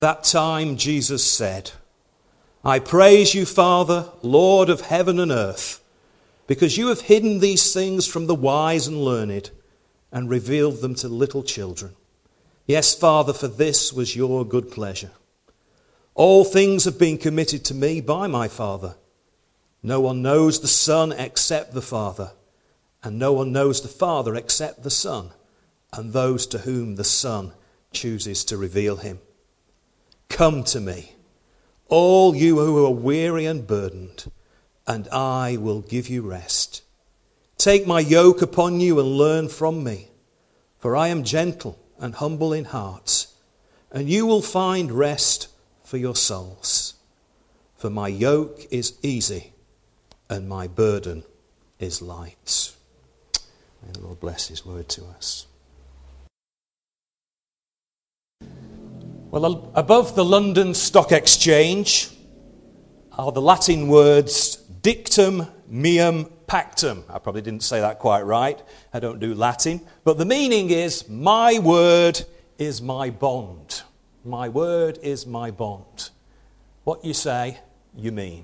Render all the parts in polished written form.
That time Jesus said, I praise you, Father, Lord of heaven and earth, because you have hidden these things from the wise and learned and revealed them to little children. Yes, Father, for this was your good pleasure. All things have been committed to me by my Father. No one knows the Son except the Father, and no one knows the Father except the Son, and those to whom the Son chooses to reveal him. Come to me, all you who are weary and burdened, and I will give you rest. Take my yoke upon you and learn from me, for I am gentle and humble in heart, and you will find rest for your souls. For my yoke is easy and my burden is light. May the Lord bless his word to us. Well, above the London Stock Exchange are the Latin words dictum meum pactum. I probably didn't say that quite right. I don't do Latin. But the meaning is, my word is my bond. My word is my bond. What you say, you mean.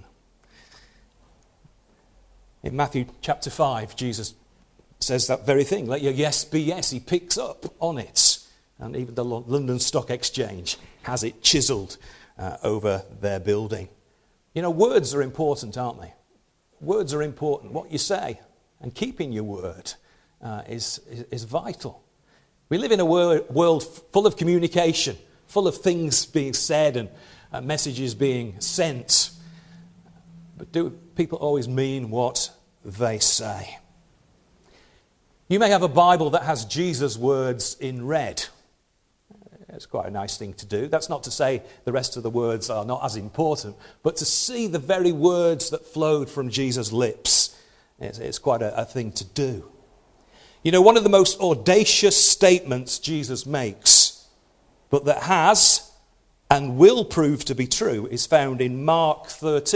In Matthew chapter 5, Jesus says that very thing. Let your yes be yes. He picks up on it. And even the London Stock Exchange has it chiselled over their building. You know, words are important, aren't they? Words are important. What you say and keeping your word is vital. We live in a world full of communication, full of things being said and messages being sent. But do people always mean what they say? You may have a Bible that has Jesus' words in red. It's quite a nice thing to do. That's not to say the rest of the words are not as important, but to see the very words that flowed from Jesus' lips, it's quite a thing to do. You know, one of the most audacious statements Jesus makes, but that has and will prove to be true, is found in Mark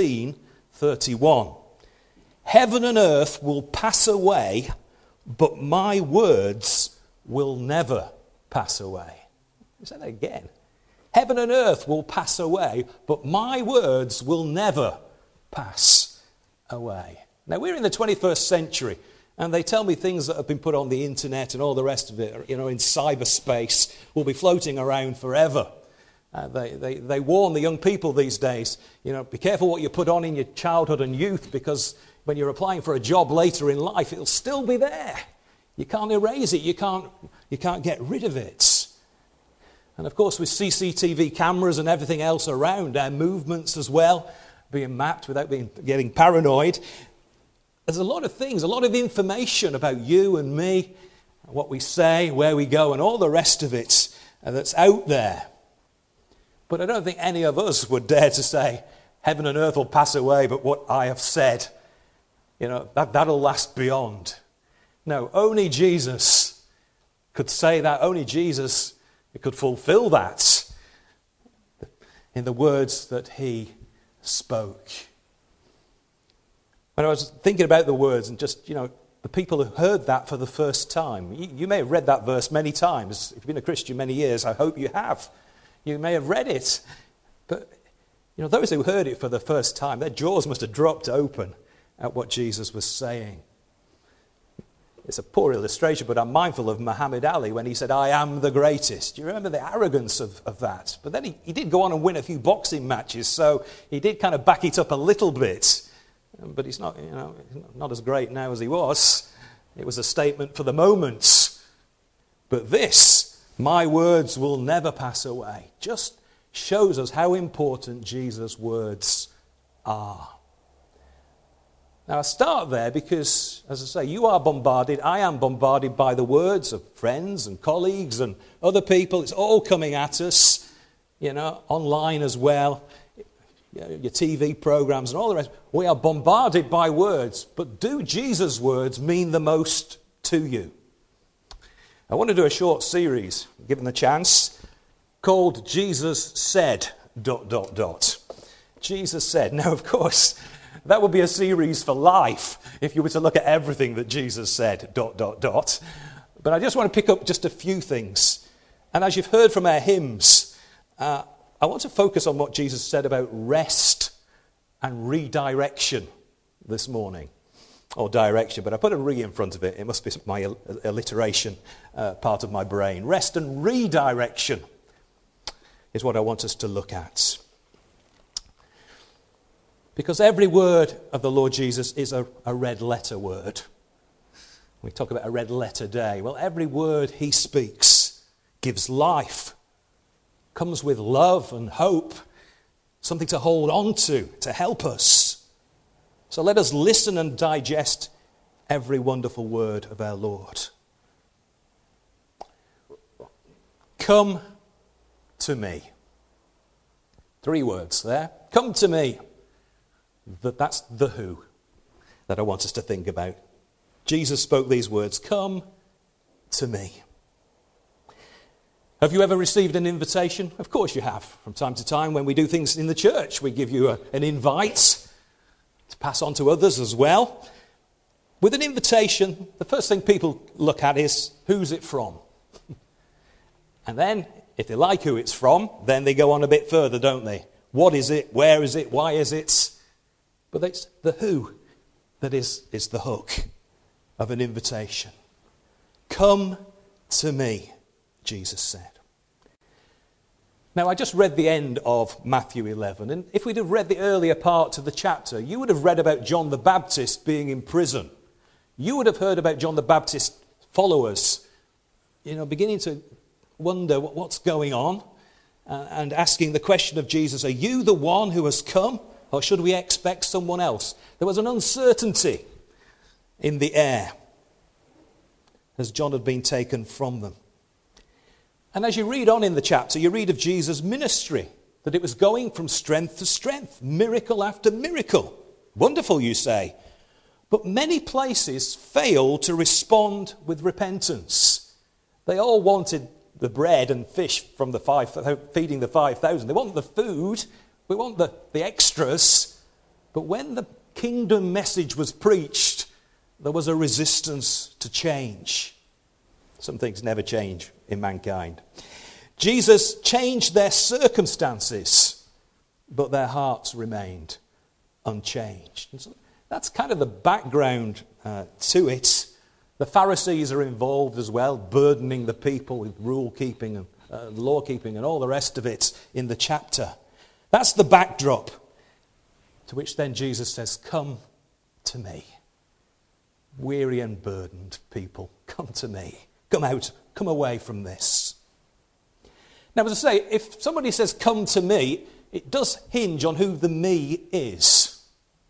13:31. Heaven and earth will pass away, but my words will never pass away. Say that again. Heaven and earth will pass away, but my words will never pass away. Now, we're in the 21st century, and they tell me things that have been put on the internet and all the rest of it, you know, in cyberspace, will be floating around forever. They warn the young people these days, you know, be careful what you put on in your childhood and youth, because when you're applying for a job later in life, it'll still be there. You can't erase it. You can't get rid of it. And of course, with CCTV cameras and everything else around, our movements as well, being mapped without getting paranoid, there's a lot of things, a lot of information about you and me, what we say, where we go, and all the rest of it that's out there. But I don't think any of us would dare to say, heaven and earth will pass away, but what I have said, you know, that'll last beyond. No, only Jesus could say that. Only Jesus could fulfill that in the words that he spoke. When I was thinking about the words and just, you know, the people who heard that for the first time, you may have read that verse many times. If you've been a Christian many years, I hope you have. You may have read it. But, you know, those who heard it for the first time, their jaws must have dropped open at what Jesus was saying. It's a poor illustration, but I'm mindful of Muhammad Ali when he said, I am the greatest. Do you remember the arrogance of that? But then he did go on and win a few boxing matches, so he did kind of back it up a little bit. But he's not, you know, not as great now as he was. It was a statement for the moment. But this, my words will never pass away, just shows us how important Jesus' words are. Now, I start there because, as I say, you are bombarded, I am bombarded by the words of friends and colleagues and other people. It's all coming at us, you know, online as well, your TV programs and all the rest. We are bombarded by words, but do Jesus' words mean the most to you? I want to do a short series, given the chance, called Jesus Said... Jesus said. Now, of course, that would be a series for life if you were to look at everything that Jesus said, ... But I just want to pick up just a few things. And as you've heard from our hymns, I want to focus on what Jesus said about rest and redirection this morning. Or direction, but I put a re in front of it. It must be my alliteration part of my brain. Rest and redirection is what I want us to look at. Because every word of the Lord Jesus is a red letter word. We talk about a red letter day. Well, every word he speaks gives life, comes with love and hope, something to hold on to help us. So let us listen and digest every wonderful word of our Lord. Come to me. 3 words there. Come to me. That's the who that I want us to think about. Jesus spoke these words, come to me. Have you ever received an invitation? Of course you have. From time to time when we do things in the church, we give you an invite to pass on to others as well. With an invitation, the first thing people look at is, who's it from? And then, if they like who it's from, then they go on a bit further, don't they? What is it? Where is it? Why is it? But it's the who that is the hook of an invitation. Come to me, Jesus said. Now, I just read the end of Matthew 11, and if we'd have read the earlier part of the chapter, you would have read about John the Baptist being in prison. You would have heard about John the Baptist's followers, beginning to wonder what's going on, and asking the question of Jesus, are you the one who has come, or should we expect someone else? There was an uncertainty in the air as John had been taken from them. And as you read on in the chapter, you read of Jesus' ministry, that it was going from strength to strength, miracle after miracle. Wonderful, you say. But many places failed to respond with repentance. They all wanted the bread and fish from feeding the 5,000. They want the food. We want the extras. But when the kingdom message was preached, there was a resistance to change. Some things never change in mankind. Jesus changed their circumstances, but their hearts remained unchanged. And so that's kind of the background to it. The Pharisees are involved as well, burdening the people with rule-keeping and law-keeping and all the rest of it in the chapter. That's the backdrop to which then Jesus says, come to me. Weary and burdened people, come to me. Come out, come away from this. Now, as I say, if somebody says, come to me, it does hinge on who the me is.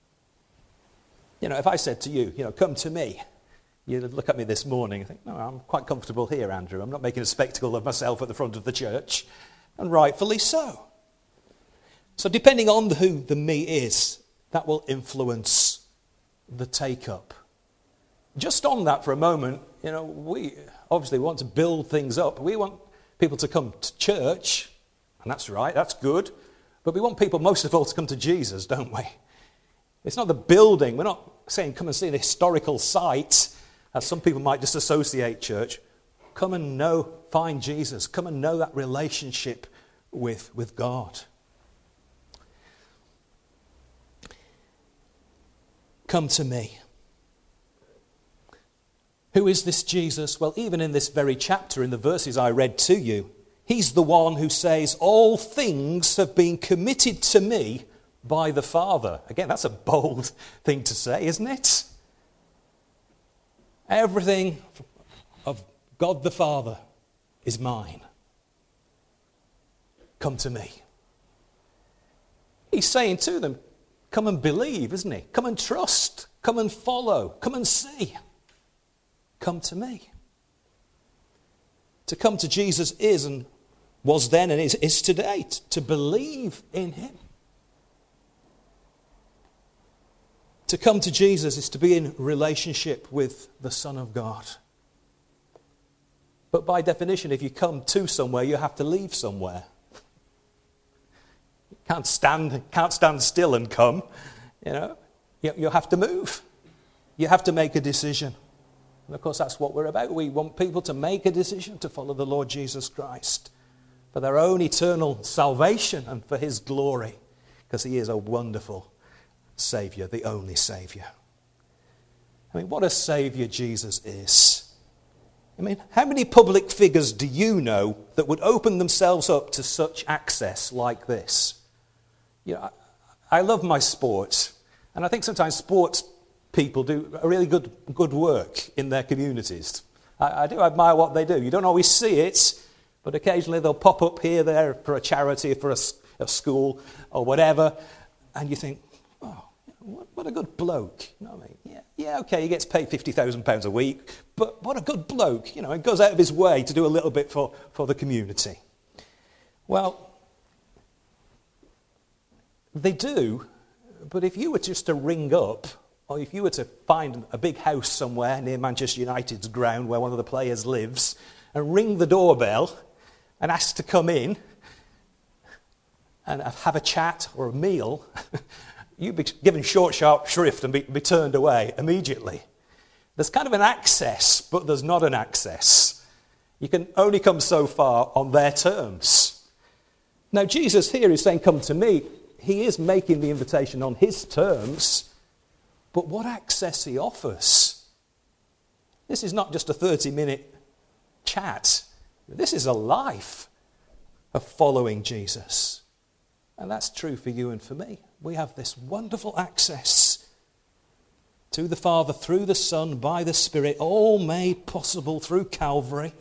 If I said to you, come to me, you'd look at me this morning and think, no, I'm quite comfortable here, Andrew. I'm not making a spectacle of myself at the front of the church. And rightfully so. So depending on who the me is, that will influence the take-up. Just on that for a moment, we obviously want to build things up. We want people to come to church, and that's right, that's good. But we want people most of all to come to Jesus, don't we? It's not the building. We're not saying come and see an historical site, as some people might just associate church. Come and find Jesus. Come and know that relationship with God. Come to me. Who is this Jesus? Well, even in this very chapter, in the verses I read to you, he's the one who says, all things have been committed to me by the Father. Again, that's a bold thing to say, isn't it? Everything of God the Father is mine. Come to me. He's saying to them, come and believe, isn't he? Come and trust. Come and follow. Come and see. Come to me. To come to Jesus is and was then and is today to believe in him. To come to Jesus is to be in relationship with the Son of God. But by definition, if you come to somewhere, you have to leave somewhere. You can't stand still and come. You have to move. You have to make a decision. And of course, that's what we're about. We want people to make a decision to follow the Lord Jesus Christ. for their own eternal salvation and for his glory, because he is a wonderful Saviour, the only Saviour. I mean, what a Saviour Jesus is. I mean, how many public figures do you know that would open themselves up to such access like this? You know, I love my sport, and I think sometimes sports people do a really good work in their communities. I do admire what they do. You don't always see it, but occasionally they'll pop up here, there, for a charity, for a school, or whatever, and you think, oh, what a good bloke. You know what I mean? Yeah, okay, he gets paid £50,000 a week, but what a good bloke. You know, he goes out of his way to do a little bit for the community. Well, they do, but if you were just to ring up, or if you were to find a big house somewhere near Manchester United's ground where one of the players lives, and ring the doorbell and ask to come in and have a chat or a meal, you'd be given short, sharp shrift and be turned away immediately. There's kind of an access, but there's not an access. You can only come so far on their terms. Now, Jesus here is saying, come to me. He is making the invitation on his terms, but what access he offers. This is not just a 30-minute chat. This is a life of following Jesus. And that's true for you and for me. We have this wonderful access to the Father through the Son, by the Spirit, all made possible through Calvary.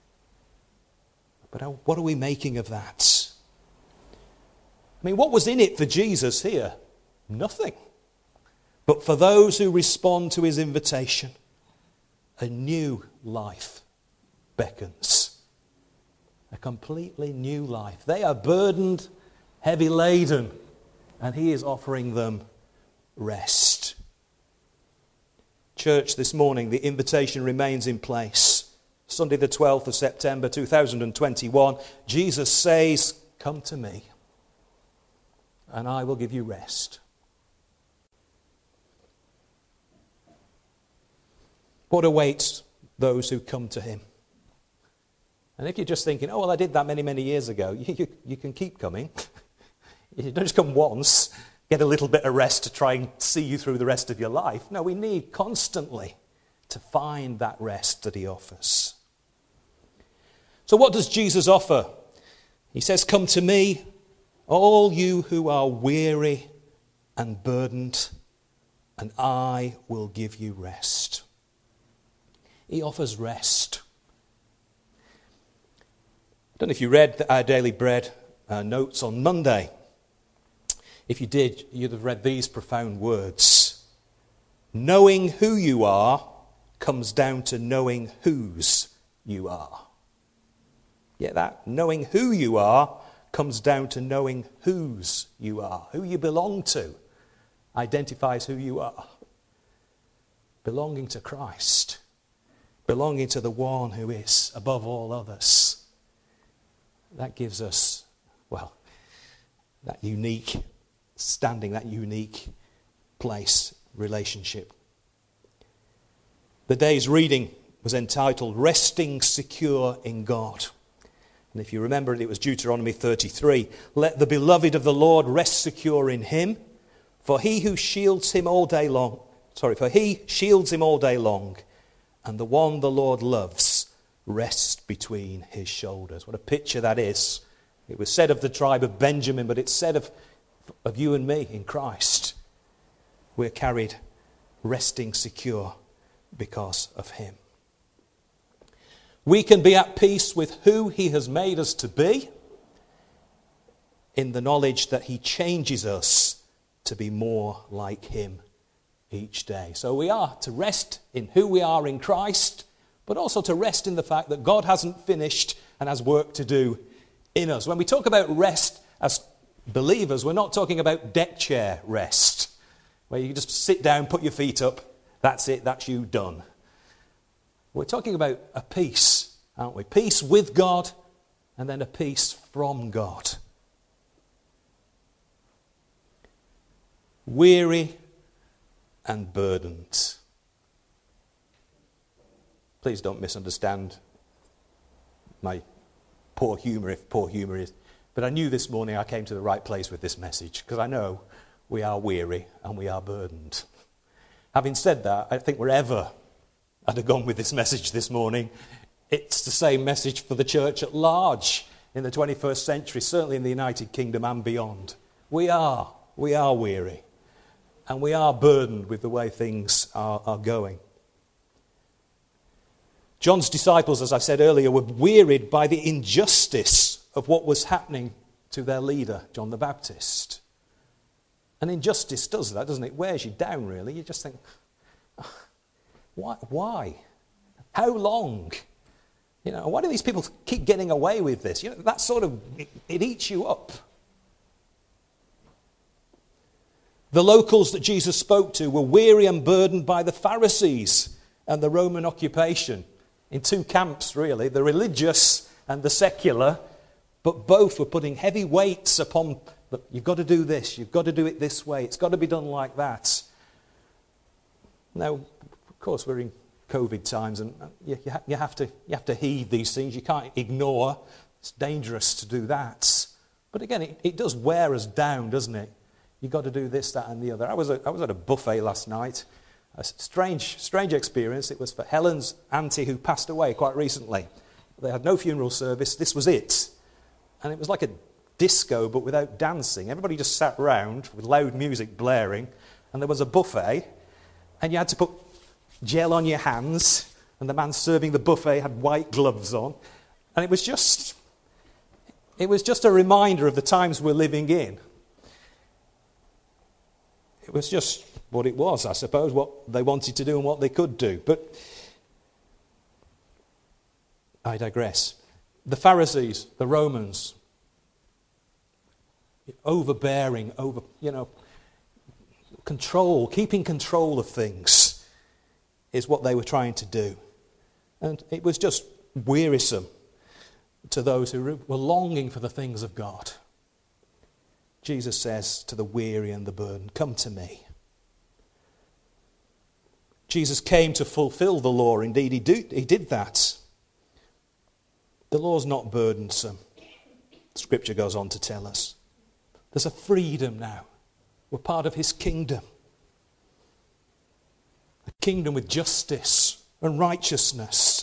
But what are we making of that? I mean, what was in it for Jesus here? Nothing. But for those who respond to his invitation, a new life beckons. A completely new life. They are burdened, heavy laden, and he is offering them rest. Church, this morning, the invitation remains in place. Sunday the 12th of September 2021, Jesus says, come to me, and I will give you rest. What awaits those who come to him? And if you're just thinking, oh, well, I did that many, many years ago, you can keep coming. You don't just come once, get a little bit of rest to try and see you through the rest of your life. No, we need constantly to find that rest that he offers. So what does Jesus offer? He says, come to me, all you who are weary and burdened, and I will give you rest. He offers rest. I don't know if you read our Daily Bread notes on Monday. If you did, you'd have read these profound words. Knowing who you are comes down to knowing whose you are. Get that? Knowing who you are comes down to knowing whose you are. Who you belong to identifies who you are. Belonging to Christ. Belonging to the one who is above all others. That gives us, well, that unique standing, that unique place, relationship. The day's reading was entitled Resting Secure in God. And if you remember it, it was Deuteronomy 33. Let the beloved of the Lord rest secure in him, for he shields him all day long, and the one the Lord loves rests between his shoulders. What a picture that is. It was said of the tribe of Benjamin, but it's said of you and me in Christ. We're carried resting secure because of him. We can be at peace with who he has made us to be in the knowledge that he changes us to be more like him each day. So we are to rest in who we are in Christ, but also to rest in the fact that God hasn't finished and has work to do in us. When we talk about rest as believers, we're not talking about deck chair rest, where you just sit down, put your feet up, that's it, that's you, done. We're talking about a peace, aren't we? Peace with God, and then a peace from God. Weary and burdened. Please don't misunderstand my poor humour if poor humour is. But I knew this morning I came to the right place with this message, because I know we are weary and we are burdened. Having said that, I think wherever I'd have gone with this message this morning, it's the same message for the church at large in the 21st century, certainly in the United Kingdom and beyond. We are weary, and we are burdened with the way things are going. John's disciples, as I said earlier, were wearied by the injustice of what was happening to their leader, John the Baptist. And injustice does that, doesn't it? It wears you down, really. You just think, why? How long? Why do these people keep getting away with this? That sort of, it eats you up. The locals that Jesus spoke to were weary and burdened by the Pharisees and the Roman occupation. In two camps, really, the religious and the secular, but both were putting heavy weights upon, you've got to do this, you've got to do it this way, it's got to be done like that. Now, of course, we're in COVID times, and you have to heed these things. You can't ignore. It's dangerous to do that. But again, it does wear us down, doesn't it? You've got to do this, that, and the other. I was at a buffet last night. A strange experience. It was for Helen's auntie who passed away quite recently. They had no funeral service. This was it. And it was like a disco, but without dancing. Everybody just sat round with loud music blaring, and there was a buffet, and you had to put gel on your hands, and the man serving the buffet had white gloves on. And it was just a reminder of the times we're living in. It was just what it was, I suppose, what they wanted to do and what they could do. But I digress. The Pharisees, the Romans, overbearing, keeping control of things is what they were trying to do. And it was just wearisome to those who were longing for the things of God. Jesus says to the weary and the burdened, come to me. Jesus came to fulfill the law. Indeed, he did that. The law's not burdensome. Scripture goes on to tell us. There's a freedom now. We're part of his kingdom. A kingdom with justice and righteousness.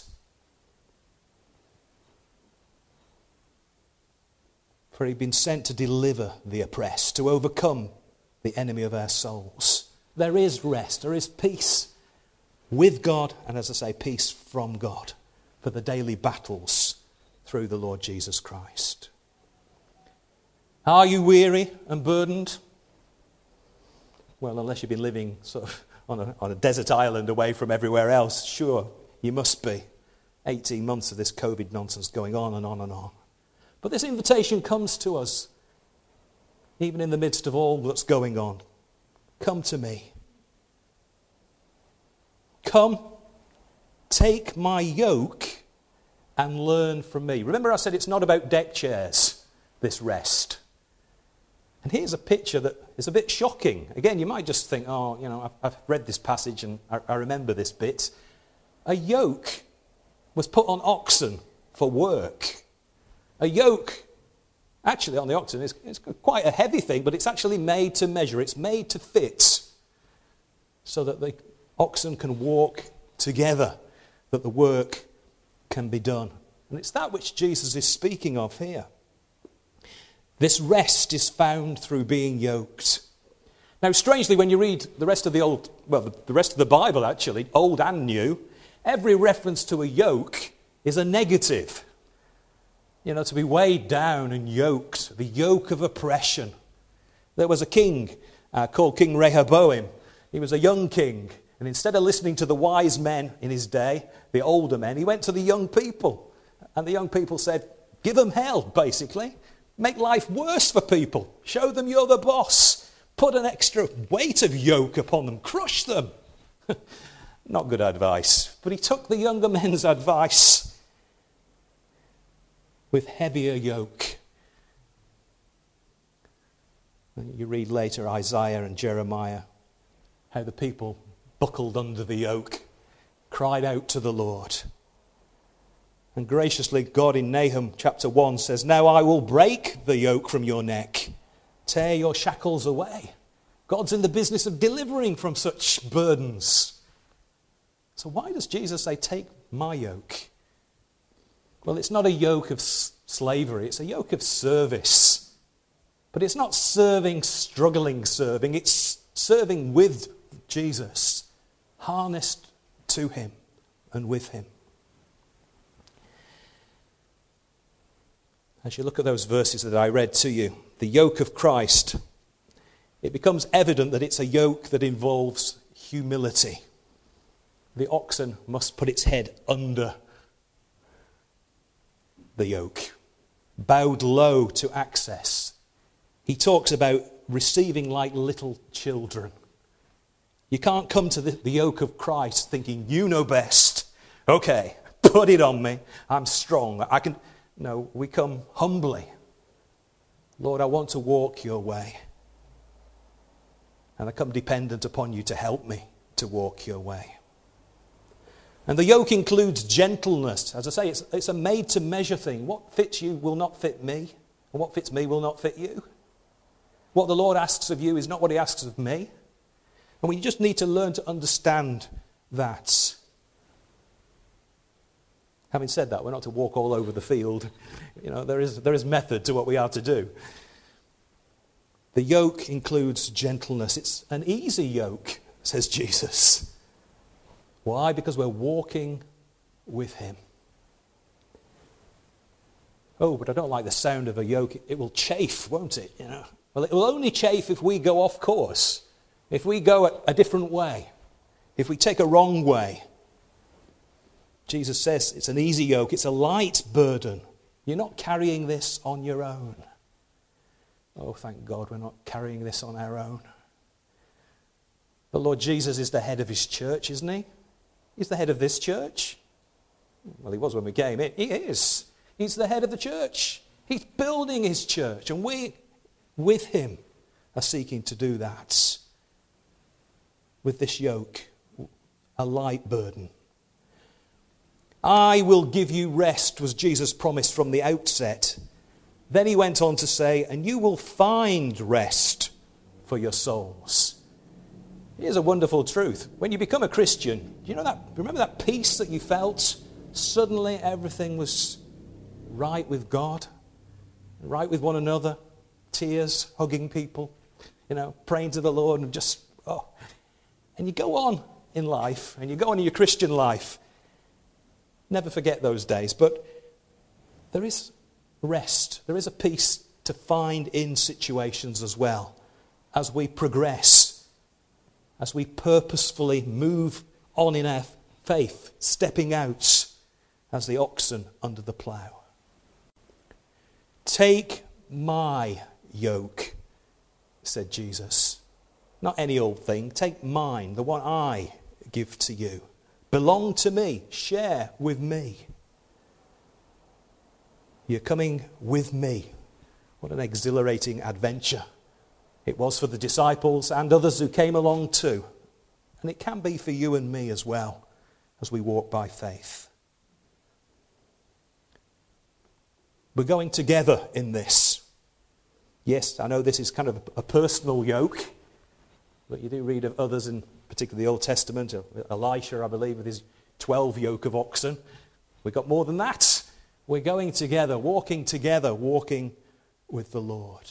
For he'd been sent to deliver the oppressed, to overcome the enemy of our souls. There is rest, there is peace with God, and as I say, peace from God for the daily battles through the Lord Jesus Christ. Are you weary and burdened? Well, unless you've been living sort of on a desert island away from everywhere else, sure, you must be. 18 months of this COVID nonsense going on and on and on. But this invitation comes to us, even in the midst of all that's going on. Come to me. Come, take my yoke and learn from me. Remember I said it's not about deck chairs, this rest. And here's a picture that is a bit shocking. Again, you might just think, I've read this passage and I remember this bit. A yoke was put on oxen for work. A yoke, actually on the oxen, is quite a heavy thing, but it's actually made to measure. It's made to fit so that the oxen can walk together, that the work can be done. And it's that which Jesus is speaking of here. This rest is found through being yoked. Now, strangely, when you read the rest of the rest of the Bible, actually, Old and New, every reference to a yoke is a negative. To be weighed down and yoked, the yoke of oppression. There was a king called King Rehoboam. He was a young king, and instead of listening to the wise men in his day, the older men, he went to the young people. And the young people said, give them hell, basically. Make life worse for people. Show them you're the boss. Put an extra weight of yoke upon them. Crush them. Not good advice. But he took the younger men's advice with heavier yoke. And you read later Isaiah and Jeremiah, how the people buckled under the yoke, cried out to the Lord. And graciously, God in Nahum chapter 1 says, "Now I will break the yoke from your neck, tear your shackles away." God's in the business of delivering from such burdens. So why does Jesus say, "Take my yoke"? Well, it's not a yoke of slavery, it's a yoke of service. But it's not serving, struggling serving, it's serving with Jesus, harnessed to him and with him. As you look at those verses that I read to you, the yoke of Christ, it becomes evident that it's a yoke that involves humility. The oxen must put its head under the yoke, bowed low to access. He talks about receiving like little children. You can't come to the yoke of Christ thinking, "You know best. Okay, put it on me. I'm strong. I can..." No, we come humbly. "Lord, I want to walk your way. And I come dependent upon you to help me to walk your way." And the yoke includes gentleness. As I say, it's a made-to-measure thing. What fits you will not fit me, and what fits me will not fit you. What the Lord asks of you is not what he asks of me. And we just need to learn to understand that. Having said that, we're not to walk all over the field. There is method to what we are to do. The yoke includes gentleness. It's an easy yoke, says Jesus. Why? Because we're walking with him. "Oh, but I don't like the sound of a yoke. It will chafe, won't it? Well, it will only chafe if we go off course. If we go a different way. If we take a wrong way. Jesus says it's an easy yoke. It's a light burden. You're not carrying this on your own. Oh, thank God we're not carrying this on our own. The Lord Jesus is the head of his church, isn't he? He's the head of this church. Well, he was when we came in. He is. He's the head of the church. He's building his church. And we, with him, are seeking to do that. With this yoke, a light burden. "I will give you rest," was Jesus' promise from the outset. Then he went on to say, "And you will find rest for your souls." Here's a wonderful truth. When you become a Christian, do you know that? Remember that peace that you felt? Suddenly everything was right with God, right with one another, tears, hugging people, praying to the Lord, and just, And you go on in life, and you go on in your Christian life. Never forget those days. But there is rest. There is a peace to find in situations as well, as we progress, as we purposefully move on in our faith, stepping out as the oxen under the plough. "Take my yoke," said Jesus. Not any old thing. Take mine, the one I give to you. Belong to me. Share with me. You're coming with me. What an exhilarating adventure it was for the disciples and others who came along too. And it can be for you and me as well as we walk by faith. We're going together in this. Yes, I know this is kind of a personal yoke, but you do read of others, in particularly the Old Testament, Elisha, I believe, with his 12 yoke of oxen. We've got more than that. We're going together, walking with the Lord.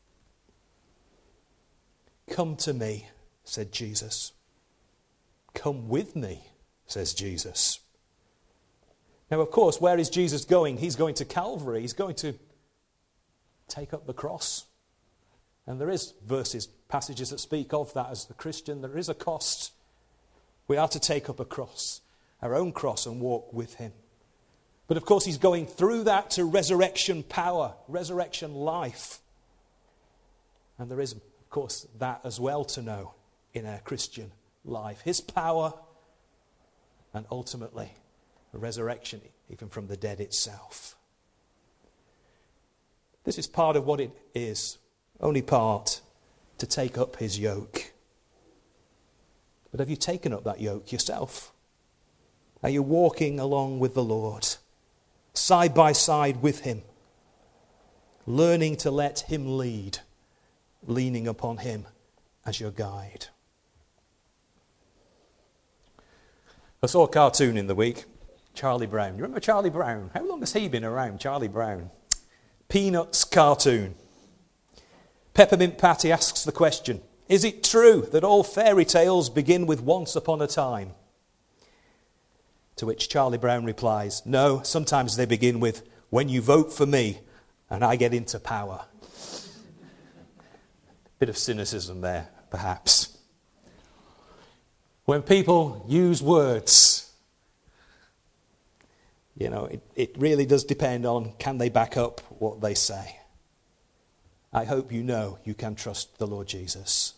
"Come to me," said Jesus. "Come with me," says Jesus. Now, of course, where is Jesus going? He's going to Calvary. He's going to take up the cross. And there is passages that speak of that as the Christian. There is a cost. We are to take up a cross, our own cross, and walk with him. But of course, he's going through that to resurrection power, resurrection life. And there is, of course, that as well to know in our Christian life. His power and ultimately a resurrection even from the dead itself. This is part of what it is, only part, to take up his yoke. But have you taken up that yoke yourself? Are you walking along with the Lord? side by side with him, learning to let him lead, leaning upon him as your guide. I saw a cartoon in the week, Charlie Brown. You remember Charlie Brown? How long has he been around, Charlie Brown? Peanuts cartoon. Peppermint Patty asks the question, is it true that all fairy tales begin with once upon a time? To which Charlie Brown replies, no, sometimes they begin with, when you vote for me and I get into power. Bit of cynicism there, perhaps. When people use words, it really does depend on, can they back up what they say? I hope you know you can trust the Lord Jesus.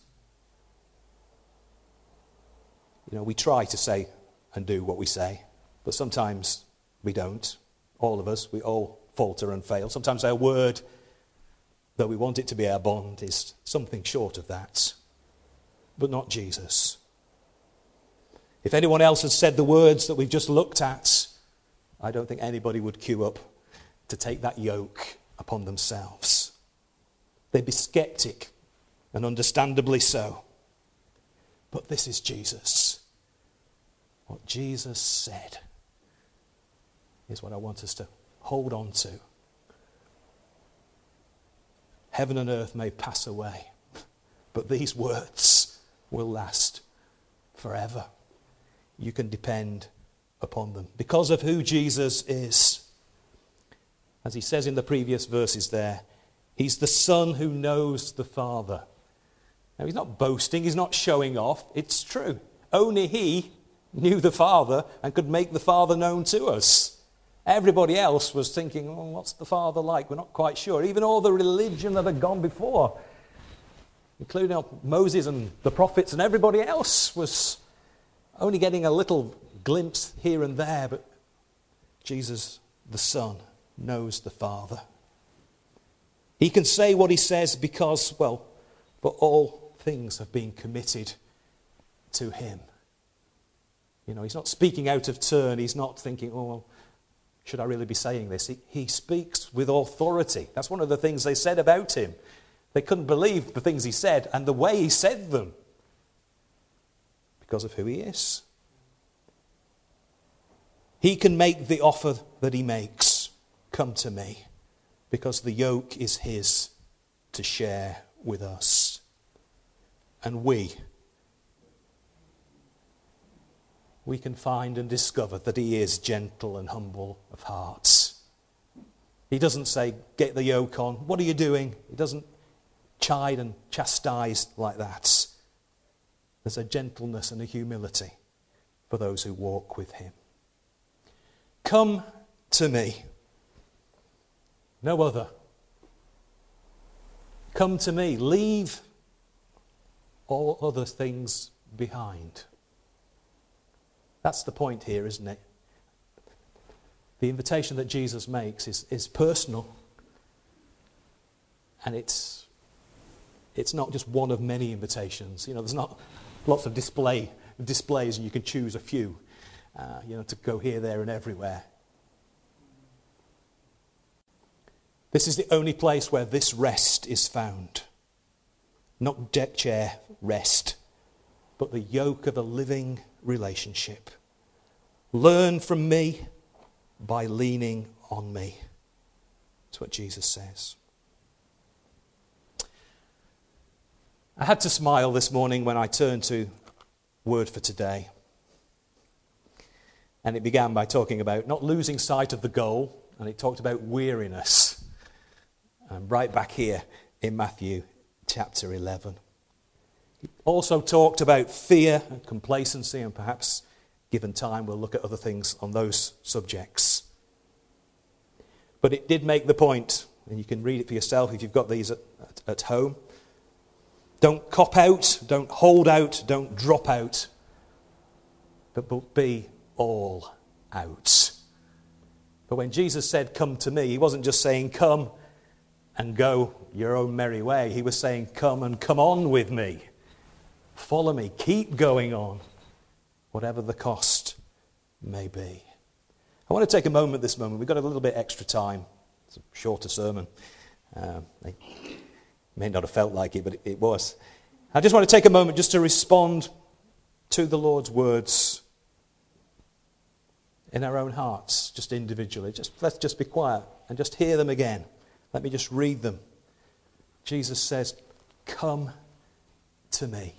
We try to say and do what we say, but sometimes we don't. All of us, we all falter and fail. Sometimes our word, though we want it to be our bond, is something short of that, but not Jesus. If anyone else had said the words that we've just looked at, I don't think anybody would queue up to take that yoke upon themselves. They'd be skeptic, and understandably so. But this is Jesus. What Jesus said is what I want us to hold on to. Heaven and earth may pass away, but these words will last forever. You can depend upon them because of who Jesus is. As he says in the previous verses there, he's the Son who knows the Father. Now, he's not boasting, he's not showing off. It's true. Only he knew the Father and could make the Father known to us. Everybody else was thinking, oh, what's the Father like? We're not quite sure. Even all the religion that had gone before, including Moses and the prophets and everybody else, was only getting a little glimpse here and there. But Jesus, the Son, knows the Father. He can say what he says because, but all things have been committed to him. He's not speaking out of turn. He's not thinking, should I really be saying this? He speaks with authority. That's one of the things they said about him. They couldn't believe the things he said and the way he said them because of who he is. He can make the offer that he makes. Come to me, because the yoke is his to share with us. And we can find and discover that he is gentle and humble of heart. He doesn't say, get the yoke on. What are you doing? He doesn't chide and chastise like that. There's a gentleness and a humility for those who walk with him. Come to me. No other. Come to me. Leave all other things behind. That's the point here, isn't it? The invitation that Jesus makes is personal. And it's not just one of many invitations. There's not lots of displays and you can choose a few, to go here, there and everywhere. This is the only place where this rest is found. Not deck chair rest, but the yoke of a living relationship. Learn from me by leaning on me. That's what Jesus says. I had to smile this morning when I turned to Word for Today. And it began by talking about not losing sight of the goal, and it talked about weariness. And right back here in Matthew chapter 11. It also talked about fear and complacency, and perhaps, given time, we'll look at other things on those subjects. But it did make the point, and you can read it for yourself if you've got these at home. Don't cop out, don't hold out, don't drop out, but be all out. But when Jesus said, come to me, he wasn't just saying, come and go your own merry way. He was saying, come and come on with me. Follow me, keep going on, whatever the cost may be. I want to take a moment this moment. We've got a little bit extra time. It's a shorter sermon. It may not have felt like it, but it was. I just want to take a moment just to respond to the Lord's words in our own hearts, just individually. Let's just be quiet and just hear them again. Let me just read them. Jesus says, "Come to me.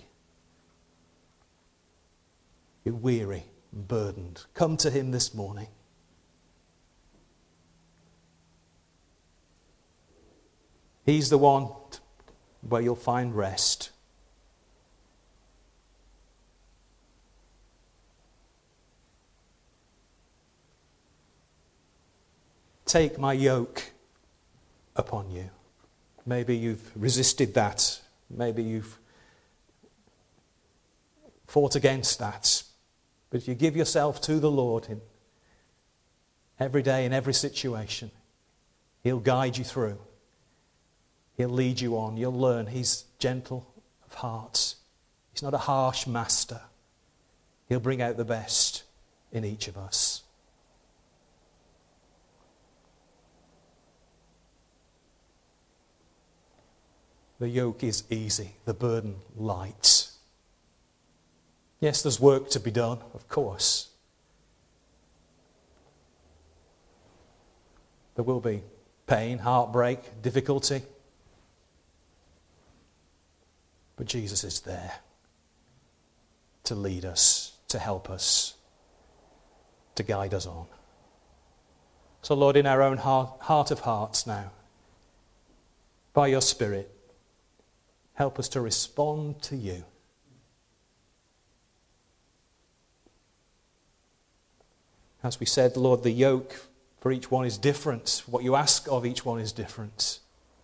You're weary and burdened. Come to him this morning. He's the one where you'll find rest. Take my yoke upon you." Maybe you've resisted that. Maybe you've fought against that. But if you give yourself to the Lord in every day, in every situation, he'll guide you through. He'll lead you on. You'll learn he's gentle of heart. He's not a harsh master. He'll bring out the best in each of us. The yoke is easy, the burden light. Yes, there's work to be done, of course. There will be pain, heartbreak, difficulty. But Jesus is there to lead us, to help us, to guide us on. So Lord, in our own heart of hearts now, by your Spirit, help us to respond to you. As we said, Lord, the yoke for each one is different. What you ask of each one is different.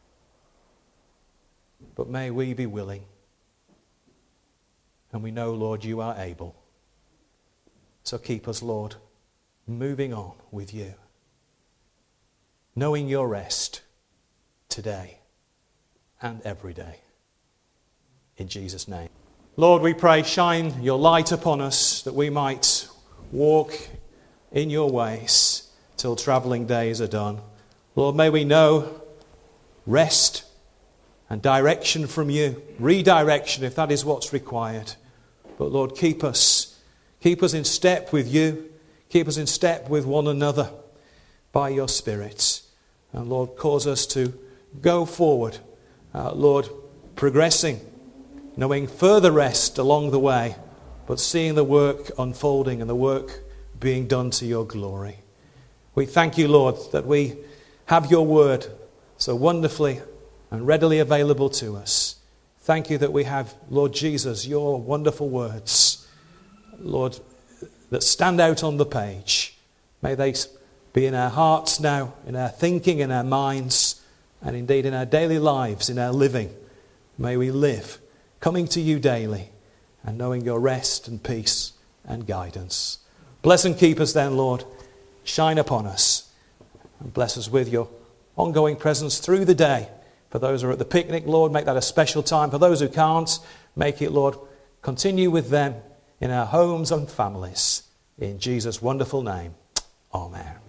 But may we be willing. And we know, Lord, you are able. So keep us, Lord, moving on with you. Knowing your rest today and every day. In Jesus' name. Lord, we pray, shine your light upon us that we might walk in your ways till travelling days are done. Lord, may we know rest and direction from you, redirection if that is what's required. But Lord, keep us in step with you, keep us in step with one another by your Spirit. And Lord, cause us to go forward, Lord, progressing, knowing further rest along the way, but seeing the work unfolding and the work being done to your glory. We thank you, Lord, that we have your word so wonderfully and readily available to us. Thank you that we have, Lord Jesus, your wonderful words, Lord, that stand out on the page. May they be in our hearts now, in our thinking, in our minds, and indeed in our daily lives, in our living. May we live coming to you daily and knowing your rest and peace and guidance. Bless and keep us then, Lord. Shine upon us and bless us with your ongoing presence through the day. For those who are at the picnic, Lord, make that a special time. For those who can't, make it, Lord, continue with them in our homes and families. In Jesus' wonderful name, amen.